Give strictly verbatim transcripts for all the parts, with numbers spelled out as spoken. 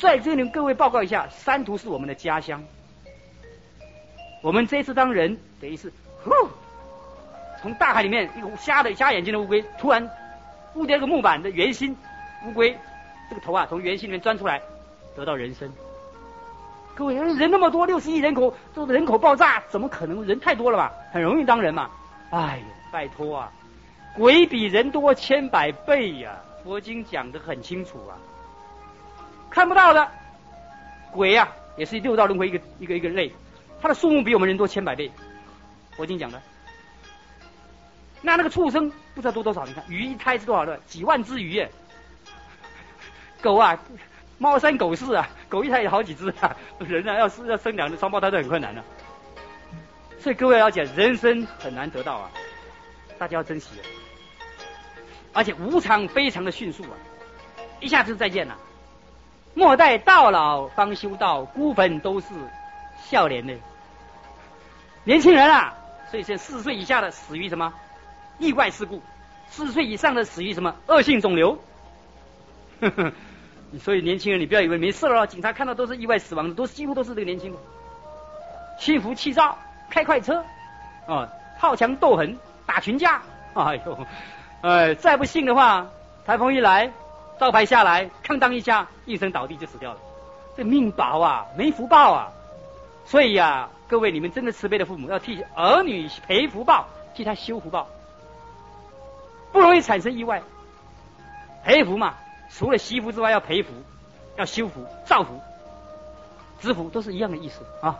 在这里各位报告一下，山图是我们的家乡。我们这一次当人，等于是呼，从大海里面一个瞎的瞎眼睛的乌龟，突然悟掉一个木板的圆心乌龟，这个头啊从圆心里面钻出来，得到人生。各位，人那么多，六十亿人口，这人口爆炸，怎么可能？人太多了吧，很容易当人嘛。哎呦，拜托啊，鬼比人多千百倍呀、啊！佛经讲得很清楚啊。看不到的鬼啊，也是六道轮回一个一个一个类，它的数目比我们人多千百倍。佛经讲的。那那个畜生不知道多多少，你看鱼一胎是多少的？几万只鱼耶。狗啊。猫生狗氏啊，狗一胎有好几只啊，人啊要是要生两个双胞胎都很困难的、啊。所以各位要讲，人生很难得到啊，大家要珍惜啊。而且无常非常的迅速啊，一下子就再见了。莫待到老方修道，孤坟都是笑脸的。年轻人啊，所以是四十岁以下的死于什么意外事故，四十岁以上的死于什么恶性肿瘤。呵呵。所以年轻人，你不要以为没事了，警察看到都是意外死亡的，都几乎都是这个年轻人，心浮气躁，开快车，啊，好强斗狠，打群架，哎呦，哎，再不信的话，台风一来，招牌下来，哐当一下，应声倒地就死掉了。这命薄啊，没福报啊。所以呀、啊，各位你们真的慈悲的父母，要替儿女赔福报，替他修福报，不容易产生意外，赔福嘛。除了惜福之外，要培福，要修福、造福、植福，都是一样的意思啊。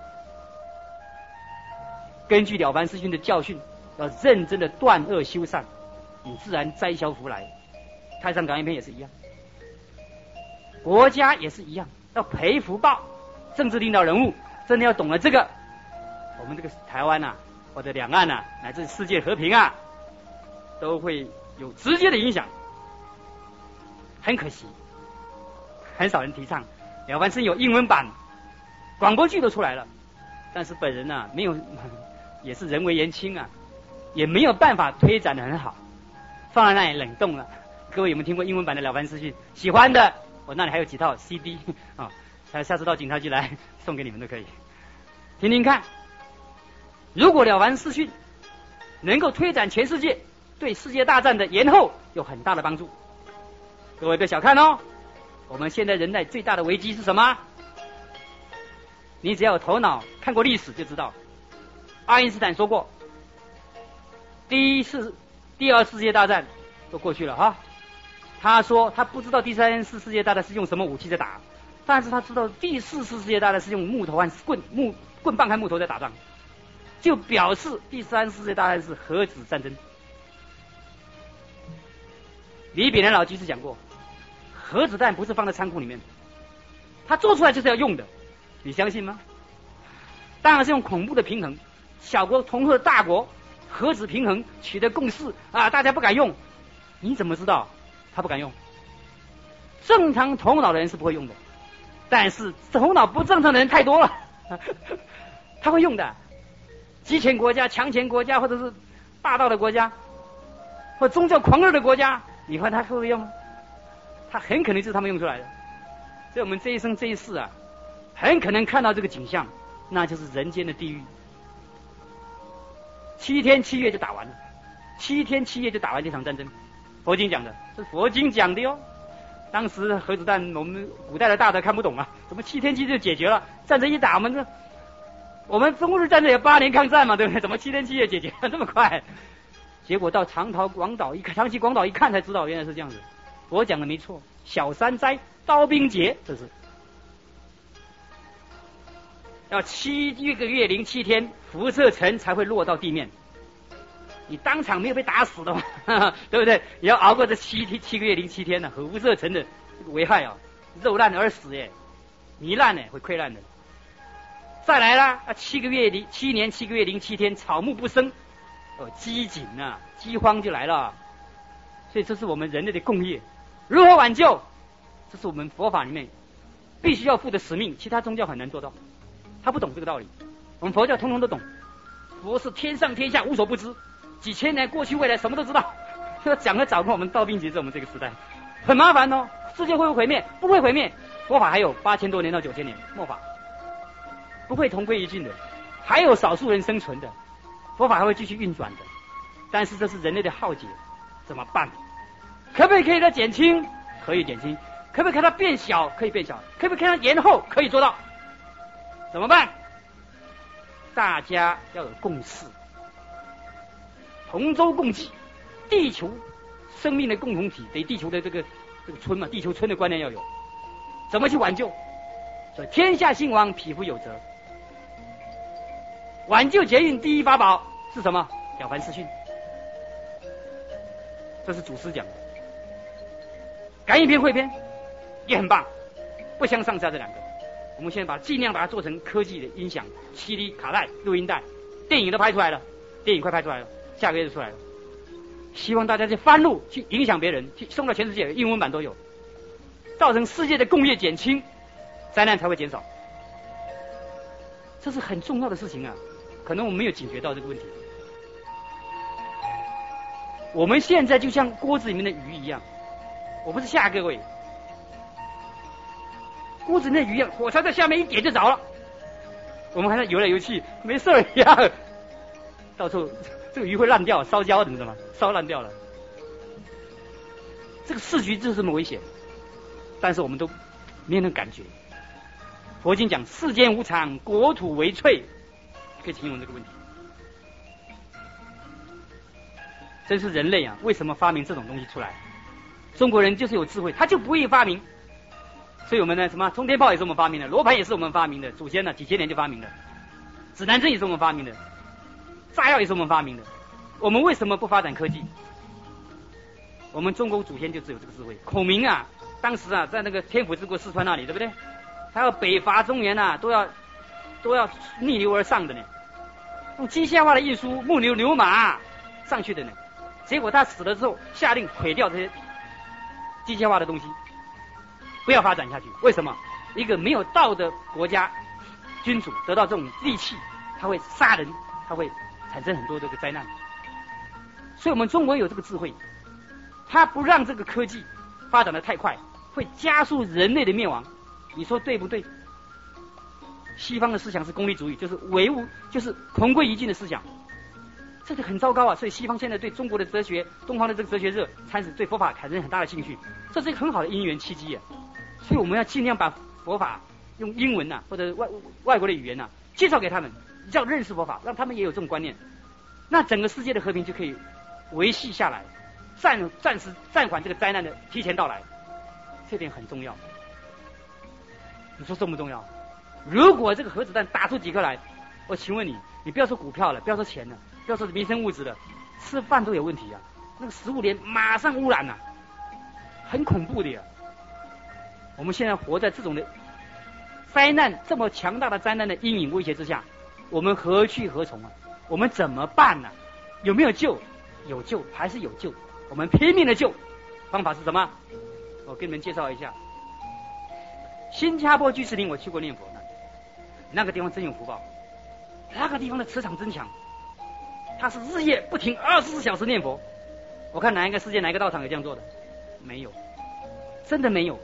根据了凡四训的教训，要认真的断恶修善，你自然摘消福来。太上感应篇也是一样，国家也是一样，要培福报。政治领导人物真的要懂了这个，我们这个台湾啊，或者两岸啊，乃至世界和平啊，都会有直接的影响。很可惜，很少人提倡。了凡四训有英文版，广播剧都出来了，但是本人啊没有，也是人为言轻啊，也没有办法推展的很好，放在那里冷冻了。各位有没有听过英文版的了凡四训？喜欢的，我那里还有几套 C D 啊，下下次到警察局来送给你们都可以，听听看。如果了凡四训能够推展全世界，对世界大战的延后有很大的帮助。各位别小看哦，我们现在人类最大的危机是什么？你只要有头脑，看过历史就知道。爱因斯坦说过，第一次、第二次世界大战都过去了哈。他说他不知道第三次世界大战是用什么武器在打，但是他知道第四次世界大战是用木头和棍、木棍棒和木头在打仗，就表示第三次世界大战是核子战争。李炳南老居士讲过，核子弹不是放在仓库里面，他做出来就是要用的，你相信吗？当然是用恐怖的平衡，小国同和大国，核子平衡取得共识啊，大家不敢用，你怎么知道他不敢用？正常头脑的人是不会用的，但是头脑不正常的人太多了，他会用的。集权国家、强权国家，或者是霸道的国家，或宗教狂热的国家，你看他会不会用？他很可能就是他们用出来的。所以我们这一生这一世啊，很可能看到这个景象，那就是人间的地狱。七天七夜就打完了，七天七夜就打完这场战争。佛经讲的，是佛经讲的哟。当时核子弹我们古代的大德看不懂啊，怎么七天七夜就解决了？战争一打，我们这我们中日战争也八年抗战嘛，对不对？怎么七天七夜解决这么快？结果到长桃广岛一看，长崎广岛一看才知道原来是这样子。我讲的没错，小山灾刀兵劫，这是要七个月零七天，辐射层才会落到地面。你当场没有被打死的嘛，对不对？也要熬过这七天七个月零七天呢、啊，辐射层的危害啊，肉烂而死耶，糜烂呢会溃烂的。再来啦，啊七个月零七年七个月零七天，草木不生，哦饥馑啊，饥荒就来了。所以这是我们人类的共业，如何挽救？这是我们佛法里面必须要负的使命，其他宗教很难做到，他不懂这个道理。我们佛教通通都懂，佛是天上天下无所不知，几千年过去未来什么都知道。讲了掌控我们刀兵劫，在我们这个时代很麻烦哦。世界会不会毁灭？不会毁灭， 佛法还有八千多年到九千年，末法不会同归于尽的，还有少数人生存的，佛法还会继续运转的。但是这是人类的浩劫，怎么办？可不可以可以它减轻？可以减轻。可不可以看它变小？可以变小。可不可以看它延后？可以做到。怎么办？大家要有共识，同舟共济，地球生命的共同体，得地球的这个这个村嘛，地球村的观念要有。怎么去挽救？所以天下兴亡，匹夫有责。挽救劫运第一法宝是什么？了凡四训。这是祖师讲的。感应篇、汇编也很棒，不相上下这两个。我们现在把尽量把它做成科技的音响 C D 卡带、录音带，电影都拍出来了，电影快拍出来了，下个月就出来了。希望大家去翻录，去影响别人，去送到全世界，英文版都有，造成世界的工业减轻，灾难才会减少。这是很重要的事情啊，可能我们没有警觉到这个问题。我们现在就像锅子里面的鱼一样，我不是吓各位，锅子里面的鱼一样，火柴在下面一点就着了，我们还在游来游去，没事一样，到时候这个鱼会烂掉，烧焦的，你知道吗？烧烂掉了。这个市局就是这么危险，但是我们都没有那感觉。佛经讲世间无常，国土为脆，可以形容这个问题。真是人类啊，为什么发明这种东西出来？中国人就是有智慧，他就不会发明。所以我们呢，什么冲天炮也是我们发明的，罗盘也是我们发明的，祖先呢几千年就发明的，指南针也是我们发明的，炸药也是我们发明的。我们为什么不发展科技？我们中国祖先就只有这个智慧。孔明啊，当时啊，在那个天府之国四川那里，对不对？他要北伐中原啊，都要都要逆流而上的呢，用机械化的运输，木牛牛马上去的呢。结果他死了之后，下令毁掉这些机械化的东西，不要发展下去。为什么？一个没有道德国家君主得到这种利器，他会杀人，他会产生很多这个灾难。所以我们中国有这个智慧，他不让这个科技发展的太快，会加速人类的灭亡。你说对不对？西方的思想是功利主义，就是唯物，就是同归于尽的思想。这个很糟糕啊！所以西方现在对中国的哲学、东方的这个哲学热，开始对佛法产生很大的兴趣，这是一个很好的因缘契机啊！所以我们要尽量把佛法用英文呐、啊，或者外外国的语言呐、啊，介绍给他们，叫认识佛法，让他们也有这种观念，那整个世界的和平就可以维系下来，暂暂时暂缓这个灾难的提前到来，这点很重要。你说重不重要？如果这个核子弹打出几颗来，我请问你，你不要说股票了，不要说钱了。不要说民生物质了，吃饭都有问题啊！那个食物链马上污染了、啊，很恐怖的呀。我们现在活在这种的灾难这么强大的灾难的阴影威胁之下，我们何去何从啊？我们怎么办呢、啊？有没有救？有救，还是有救。我们拼命的救，方法是什么？我给你们介绍一下。新加坡居士林我去过念佛，那个地方真有福报，那个地方的磁场真强。他是日夜不停二十四小时念佛，我看哪一个世界哪一个道场有这样做的？没有，真的没有。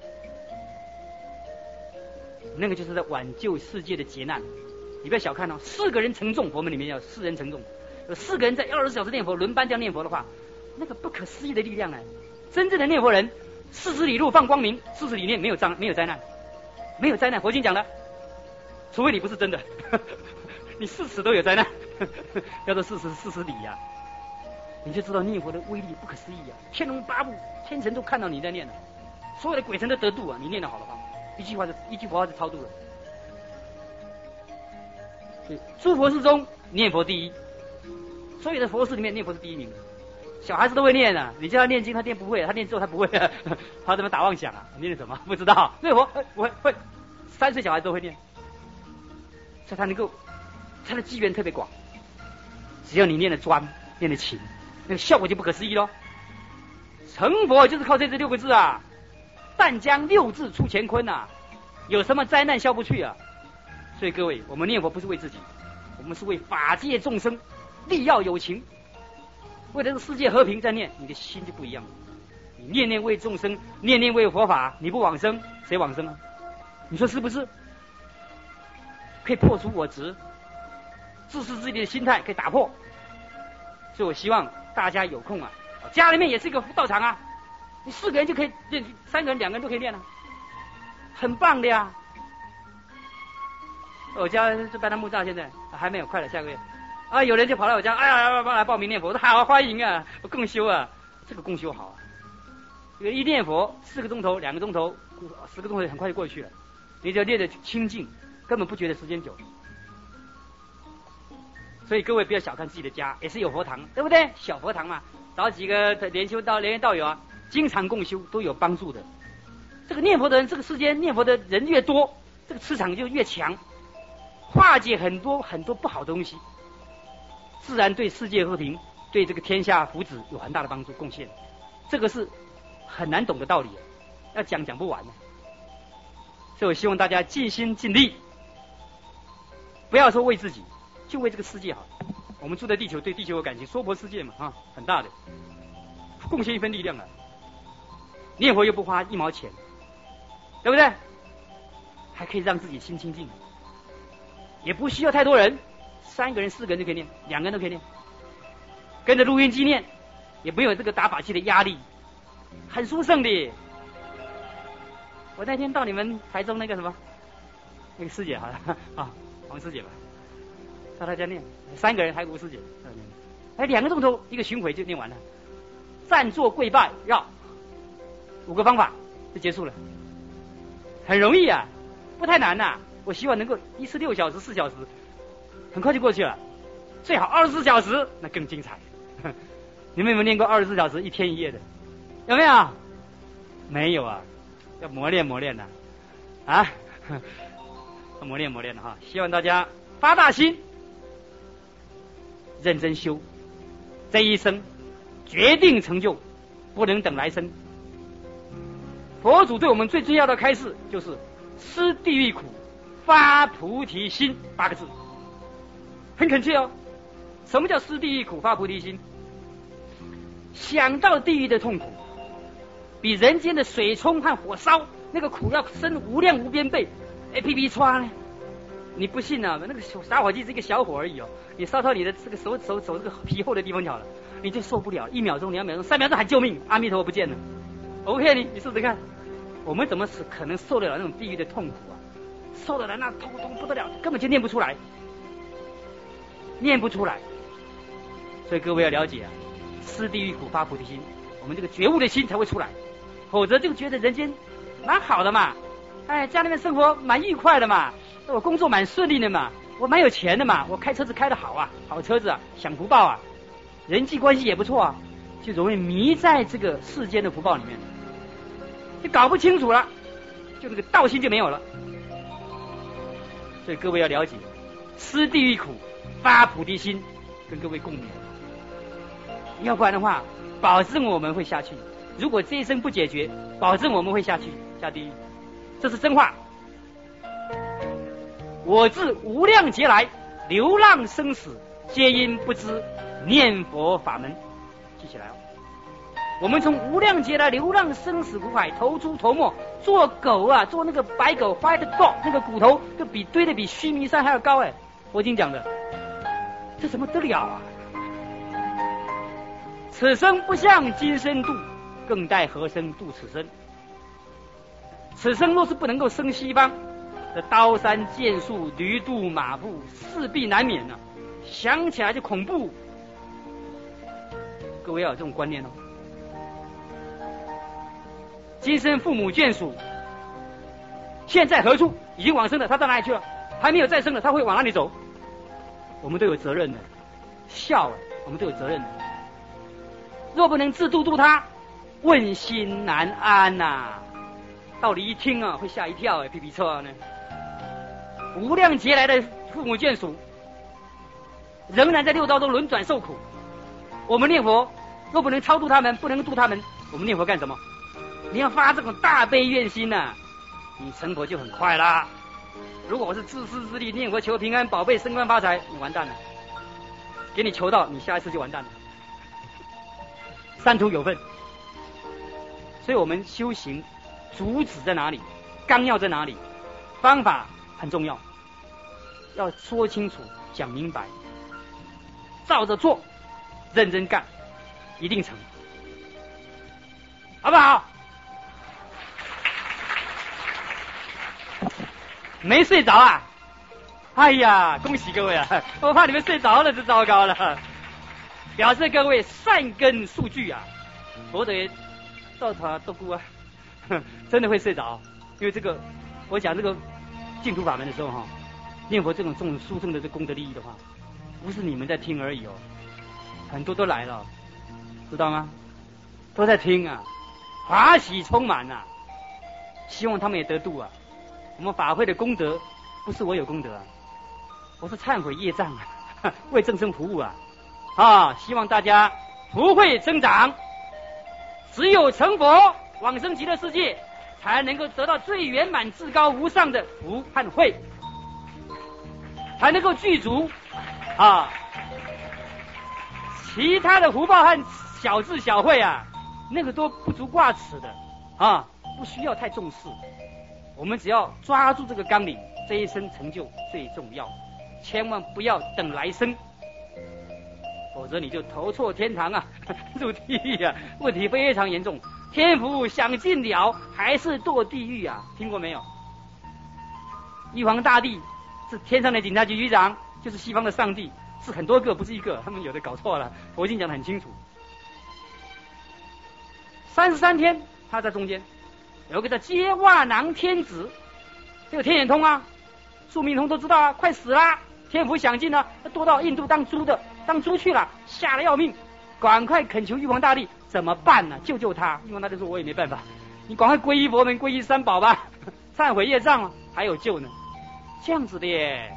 那个就是在挽救世界的劫难。你不要小看哦，四个人承重，佛门里面叫四人承重，有四个人在二十四小时念佛，轮班这样念佛的话，那个不可思议的力量啊！真正的念佛人，四十里路放光明，四十里面没有障，没有灾难，没有灾难。佛经讲的，除非你不是真的，你四尺都有灾难。叫做四十四十里呀、啊，你就知道念佛的威力不可思议啊！天龙八部、天神都看到你在念了，所有的鬼神都得度啊！你念得好的话，一句话就一句佛号就超度了。所以诸佛事中念佛第一，所有的佛事里面念佛是第一名。小孩子都会念啊，你叫他念经，他念不会，他念咒他不会、啊，他怎么打妄想啊？念什么不知道？念佛不会会，三岁小孩子都会念，所以他能够他的机缘特别广。只要你念得专，念得勤，那个效果就不可思议咯。成佛就是靠这这六个字啊，但将六字出乾坤啊，有什么灾难消不去啊？所以各位，我们念佛不是为自己，我们是为法界众生，力要有情，为了这个世界和平在念，你的心就不一样了， 你念念为众生，念念为佛法，你不往生，谁往生啊？你说是不是？可以破除我执，自私自利的心态可以打破。所以我希望大家有空啊，家里面也是一个道场啊，你四个人就可以练，三个人、两个人都可以练啊，很棒的呀。我家这班的木栅现在还没有，快了，下个月啊，有人就跑来我家，哎呀，要不要来报名念佛？我说好，欢迎啊，我共修啊，这个共修好啊。这个一念佛四个钟头、两个钟头、十个钟头很快就过去了，你只要练得清净，根本不觉得时间久。所以各位不要小看自己的家，也是有佛堂，对不对？小佛堂嘛，找几个莲修道、莲道友啊，经常共修都有帮助的。这个念佛的人，这个世间念佛的人越多，这个磁场就越强，化解很多很多不好的东西，自然对世界和平、对这个天下福祉有很大的帮助贡献。这个是很难懂的道理，要讲讲不完的。所以我希望大家尽心尽力，不要说为自己，就为这个世界好。我们住在地球，对地球有感情，娑婆世界嘛，啊，很大的，贡献一份力量啊。念佛又不花一毛钱，对不对？还可以让自己心清净，也不需要太多人，三个人、四个人就可以念，两个人都可以念，跟着录音机念，也没有这个打法器的压力，很殊胜的。我那天到你们台中那个什么，那个师姐好像啊，黄师姐吧，到她家念，三个人还有吴师姐，哎，两个钟头一个巡回就念完了，站坐跪拜绕，五个方法就结束了，很容易啊，不太难呐、啊。我希望能够一次六小时、四小时，很快就过去了，最好二十四小时，那更精彩。你们有没有念过二十四小时一天一夜的？有没有？没有啊。要磨练磨练的啊，要磨练磨练的哈！希望大家发大心，认真修，这一生决定成就，不能等来生。佛祖对我们最重要的开示就是思地狱苦，发菩提心八个字，很恳切哦。什么叫思地狱苦，发菩提心？想到地狱的痛苦，比人间的水冲和火烧那个苦要深无量无边倍，哎，皮皮刷呢？你不信啊？那个打火机是一个小火而已哦，你烧到你的这个手手手这个皮厚的地方好了，你就受不了，一秒钟、两秒钟、三秒钟喊救命，阿弥陀佛不见了。我骗你，你试试看，我们怎么是可能受得了那种地狱的痛苦啊？受得了那痛痛不得了，根本就念不出来，念不出来。所以各位要了解啊，思地狱苦，发菩提心，我们这个觉悟的心才会出来。否则就觉得人间蛮好的嘛，哎，家里面生活蛮愉快的嘛，我工作蛮顺利的嘛，我蛮有钱的嘛，我开车子开得好啊，好车子啊，享福报啊，人际关系也不错啊，就容易迷在这个世间的福报里面，就搞不清楚了，就那个道心就没有了。所以各位要了解，思地狱苦，发菩提心，跟各位共勉，要不然的话，保证我们会下去。如果这一生不解决，保证我们会下去下地狱，这是真话。我自无量劫来流浪生死，皆因不知念佛法门。记起来哦，我们从无量劫来流浪生死苦海，头出头没，做狗啊，做那个白狗 white dog， 那个骨头就比堆的比须弥山还要高哎，我已经讲了，这怎么得了啊？此生不向今生度，更待何生度此生？此生若是不能够生西方，这刀山剑树、驴肚马步，势必难免啊！想起来就恐怖。各位要有这种观念哦。今生父母眷属，现在何处？已经往生了，他到哪里去了？还没有再生了，他会往哪里走？我们都有责任的，孝啊，我们都有责任的。若不能自度度他，问心难安呐、啊！道理一听啊，会吓一跳哎，皮皮错呢。无量劫来的父母眷属，仍然在六道中轮转受苦。我们念佛，若不能超度他们，不能度他们，我们念佛干什么？你要发这种大悲愿心呐、啊，你成佛就很快啦。如果我是自私自利，念佛求平安、宝贝、升官发财，你完蛋了。给你求到，你下一次就完蛋了。三途有分， 所以我们修行主旨在哪里，纲要在哪里，方法很重要，要说清楚讲明白，照着做，认真干，一定成，好不好？没睡着啊？哎呀，恭喜各位啊！我怕你们睡着了就糟糕了，表示各位善根数据啊，否则到头都估啊，真的会睡着。因为这个，我讲这个净土法门的时候哈，念佛这种这种殊胜的这功德利益的话，不是你们在听而已哦，很多都来了，知道吗？都在听啊，欢喜充满啊，希望他们也得度啊。我们法会的功德不是我有功德啊，我是忏悔业障啊，为众生服务啊啊！希望大家福慧增长，只有成佛往生极乐世界，才能够得到最圆满至高无上的福和慧，才能够具足啊。其他的福报和小智小慧啊，那个都不足挂齿的啊，不需要太重视。我们只要抓住这个纲领，这一生成就最重要，千万不要等来生，否则你就投错天堂啊，入地狱啊，问题非常严重。天福享尽了，还是堕地狱啊？听过没有？玉皇大帝是天上的警察局局长，就是西方的上帝，是很多个，不是一个，他们有的搞错了。佛经讲得很清楚，三十三天他在中间。有一个叫接瓦囊天子，这个天眼通啊，宿命通都知道啊，快死啦，天福享尽了，躲到印度当猪的，当猪去了，吓得要命，赶快恳求玉皇大帝怎么办呢、啊？救救他！玉皇大帝说：“我也没办法，你赶快皈依佛门，皈依三宝吧，忏悔业障啊，还有救呢。”这样子的耶，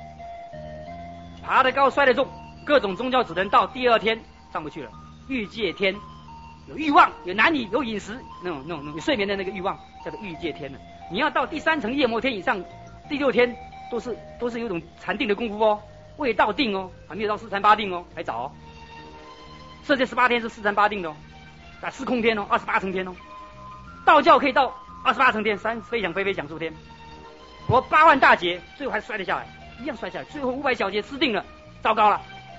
爬得高，摔得重，各种宗教只能到第二天上不去了，欲界天。有欲望，有男女，有饮食，那种那种有睡眠的那个欲望，叫做欲界天了。你要到第三层夜摩天以上，第六天都是都是有种禅定的功夫哦，未到定哦，还没有到四禅八定哦，还早哦。色界十八天是四禅八定的哦，啊，四空天哦，二十八层天哦。道教可以到二十八层天，三飞翔飞飞享受天。我八万大劫，最后还摔得下来，一样摔下来，最后五百小劫失定了，糟糕了，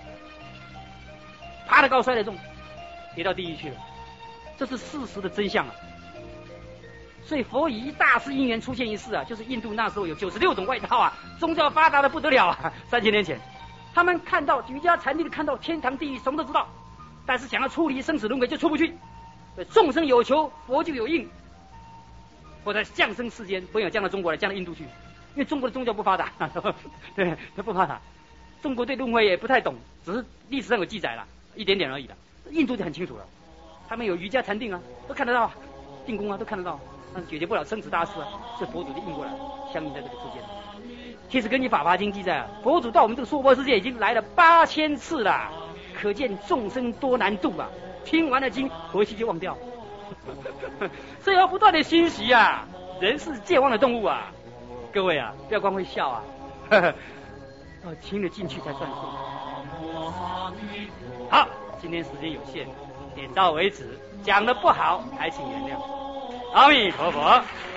爬得高，摔得重，跌到地狱去了。这是事实的真相啊！所以佛以一大师因缘出现一事啊，就是印度那时候有九十六种外道啊，宗教发达的不得了啊！三千年前，他们看到瑜伽禅定，看到天堂地狱，什么都知道，但是想要出离生死轮回就出不去。众生有求，佛就有应。佛才降生世间，不要降到中国来，降到印度去，因为中国的宗教不发达，对，它不发达。中国对轮回也不太懂，只是历史上有记载了，一点点而已的。印度就很清楚了。他们有瑜伽禅定啊，都看得到，定功啊都看得到，但是解决不了生死大事啊，这佛祖就应过来，相应在这个之间。其实根据《法华经》记载啊，佛祖到我们这个娑婆世界已经来了八千次了，可见众生多难度啊！听完了经，回去就忘掉，所以要不断的熏习啊。人是健忘的动物啊，各位啊，不要光会笑啊，要听得进去才算数。好，今天时间有限。点到为止，讲得不好还请原谅。阿弥陀佛。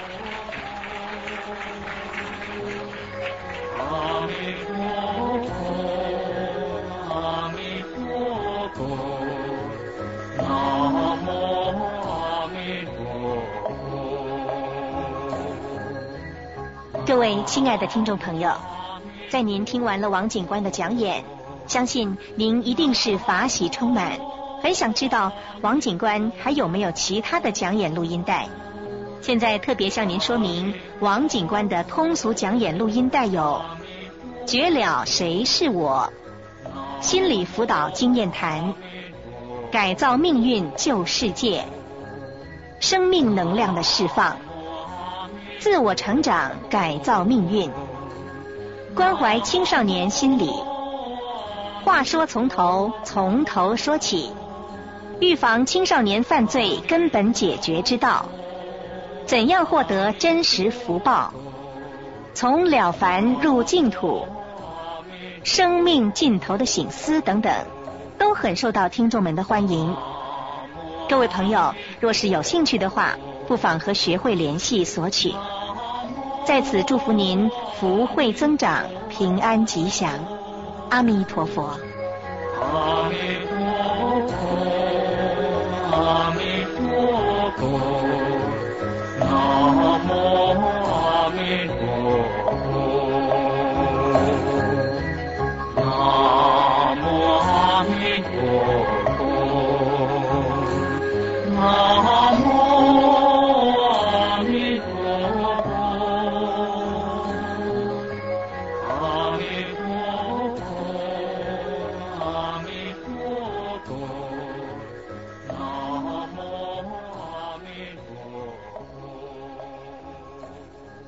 阿弥陀佛，阿弥陀佛，南无阿弥陀佛。各位亲爱的听众朋友，在您听完了王警官的讲演，相信您一定是法喜充满。很想知道王警官还有没有其他的讲演录音带？现在特别向您说明，王警官的通俗讲演录音带有《绝了谁是我》、心理辅导经验谈、改造命运救世界、生命能量的释放、自我成长改造命运、关怀青少年心理、话说从头从头说起、预防青少年犯罪根本解决之道，怎样获得真实福报，从了凡入净土，生命尽头的省思等等，都很受到听众们的欢迎。 各位朋友，若是有兴趣的话，不妨和学会联系索取。在此祝福您福慧增长，平安吉祥。阿弥陀佛。 阿弥陀佛，阿弥陀佛，南无阿弥陀佛，南无阿弥陀佛。